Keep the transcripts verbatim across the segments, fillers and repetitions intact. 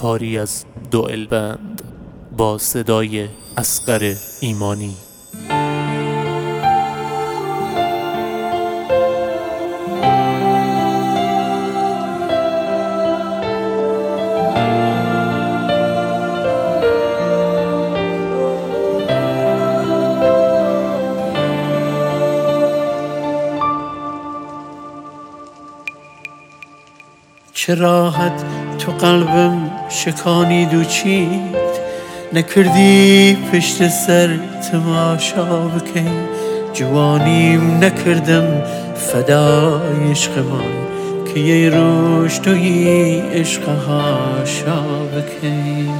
کاری از دو البند با صدای اصغر ایمانی. چه راحت تو قلبم شکانید و چید، نکردی پشت سر تماشا بکن. جوانیم نکردم فدای عشق من، که یه روش توی عشق هاشا بکن.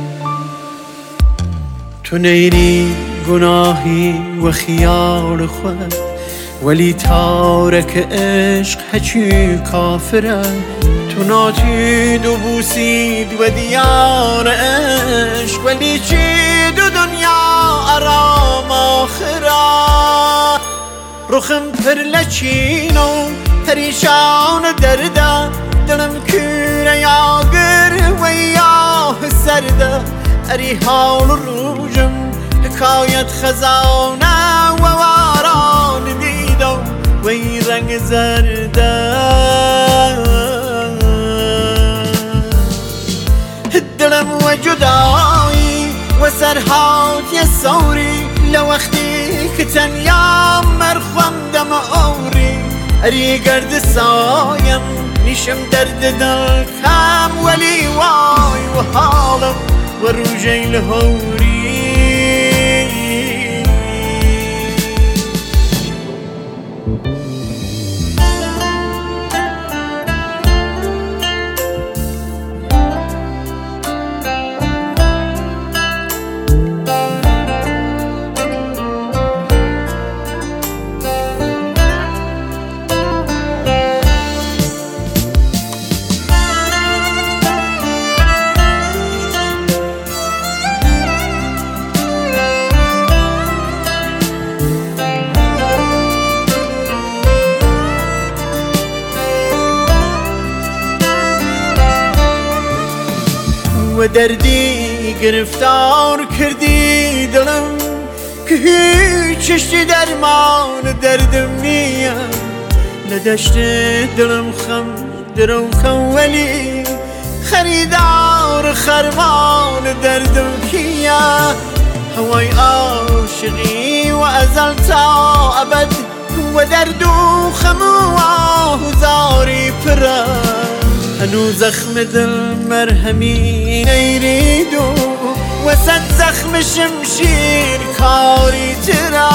تو نیری گناهی و خیال خود، ولی تارک عشق هچی کافره. تو ناتید و بوسید و دیار عشق، ولی چی دو دنیا ارام آخره. رخم پرلچین و پریشان درده، دلم کوره یاگر و یاه سرده. اری حال روجم حکایت خزانه و واران دیدم و این رنگ زرده. دلم و جدایی و سرهات یه سوری، لوقتی که تنیا مرخوام دم آوری. اری گرد سایم نیشم درد دل کم، ولی وای و حالم و روژه لهوری. و دردی گرفتار کردی دلم، که هیچ چشتی درمان دردم نیه. لدشت دلم خم درم کن، ولی خریدار خرمان دردم کیه. هوای عاشقی و ازل تا ابد، و درد و خم و آهوزاری پره. هنو زخم دل مرهمی نیریدو، و صد زخم شمشیر کاری ترا.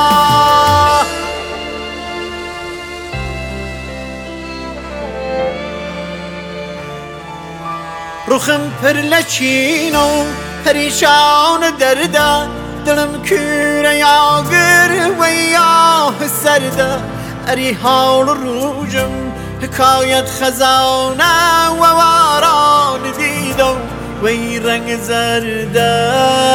رخم پرلچین و پریشان درده، دلم کوره یاگر و یاه سرده. اری حال روجم حکایت خزانه و واران دیدم و این رنگ زرده.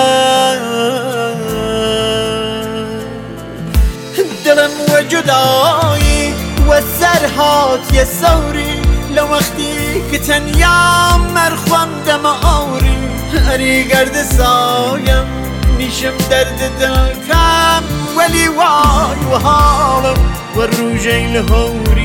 دلم و جدایی و سرهات یه سوری، لوقتی که تنیا مرخوام دم آوری. اری گرد سایم نیشم درد دل کم، ولی وای و حالم و روژه لهوری.